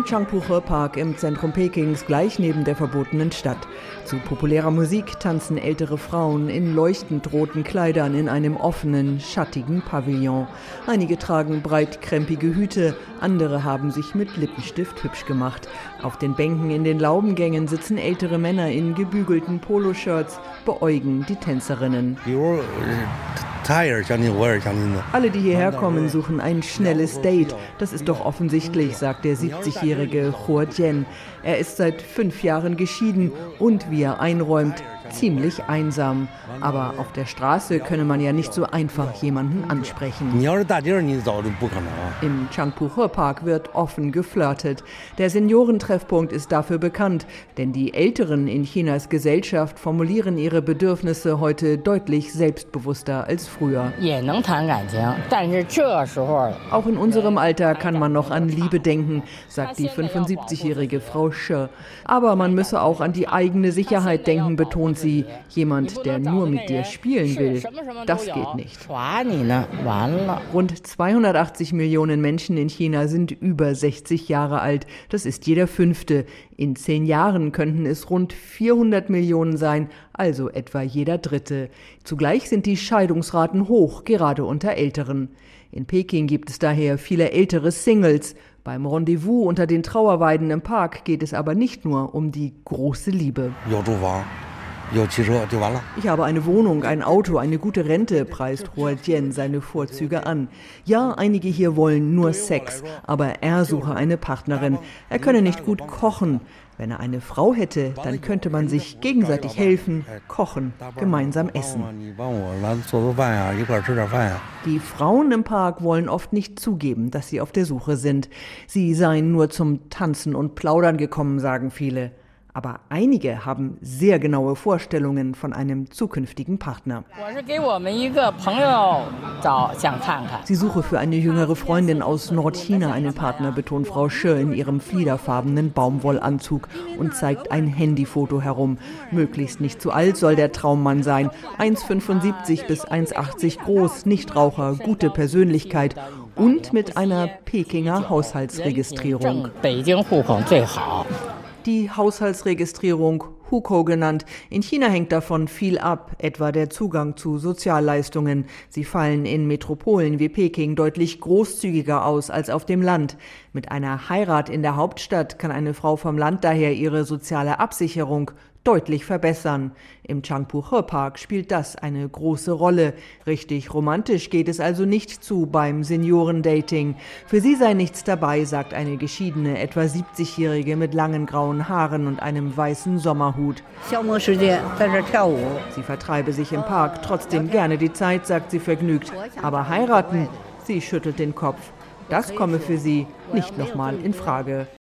Im Changpu-He-Park im Zentrum Pekings, gleich neben der verbotenen Stadt. Zu populärer Musik tanzen ältere Frauen in leuchtend roten Kleidern in einem offenen, schattigen Pavillon. Einige tragen breitkrempige Hüte, andere haben sich mit Lippenstift hübsch gemacht. Auf den Bänken in den Laubengängen sitzen ältere Männer in gebügelten Poloshirts, beäugen die Tänzerinnen. Alle, die hierher kommen, suchen ein schnelles Date. Das ist doch offensichtlich, sagt der 70-jährige Huo Jian. Er ist seit 5 Jahren geschieden und, wie er einräumt, ziemlich einsam. Aber auf der Straße könne man ja nicht so einfach jemanden ansprechen. Im Changpu-He-Park wird offen geflirtet. Der Seniorentreffpunkt ist dafür bekannt, denn die Älteren in Chinas Gesellschaft formulieren ihre Bedürfnisse heute deutlich selbstbewusster als früher. Auch in unserem Alter kann man noch an Liebe denken, sagt die 75-jährige Frau She. Aber man müsse auch an die eigene Sicherheit denken, betont sie. Jemand, der nur mit dir spielen will, das geht nicht. Rund 280 Millionen Menschen in China sind über 60 Jahre alt. Das ist jeder 5. In 10 Jahren könnten es rund 400 Millionen sein, also etwa jeder 3. Zugleich sind die Scheidungsraten hoch, gerade unter Älteren. In Peking gibt es daher viele ältere Singles. Beim Rendezvous unter den Trauerweiden im Park geht es aber nicht nur um die große Liebe. Ich habe eine Wohnung, ein Auto, eine gute Rente, preist Huo Jian seine Vorzüge an. Ja, einige hier wollen nur Sex, aber er suche eine Partnerin. Er könne nicht gut kochen. Wenn er eine Frau hätte, dann könnte man sich gegenseitig helfen, kochen, gemeinsam essen. Die Frauen im Park wollen oft nicht zugeben, dass sie auf der Suche sind. Sie seien nur zum Tanzen und Plaudern gekommen, sagen viele. Aber einige haben sehr genaue Vorstellungen von einem zukünftigen Partner. Sie suche für eine jüngere Freundin aus Nordchina einen Partner, betont Frau She in ihrem fliederfarbenen Baumwollanzug und zeigt ein Handyfoto herum. Möglichst nicht zu alt soll der Traummann sein. 1,75 bis 1,80 groß, Nichtraucher, gute Persönlichkeit und mit einer Pekinger Haushaltsregistrierung. Die Haushaltsregistrierung, Hukou genannt. In China hängt davon viel ab, etwa der Zugang zu Sozialleistungen. Sie fallen in Metropolen wie Peking deutlich großzügiger aus als auf dem Land. Mit einer Heirat in der Hauptstadt kann eine Frau vom Land daher ihre soziale Absicherung deutlich verbessern. Im Changpu-He-Park spielt das eine große Rolle. Richtig romantisch geht es also nicht zu beim Seniorendating. Für sie sei nichts dabei, sagt eine geschiedene, etwa 70-Jährige mit langen grauen Haaren und einem weißen Sommerhut. Sie vertreibe sich im Park trotzdem gerne die Zeit, sagt sie vergnügt. Aber heiraten? Sie schüttelt den Kopf. Das komme für sie nicht nochmal in Frage.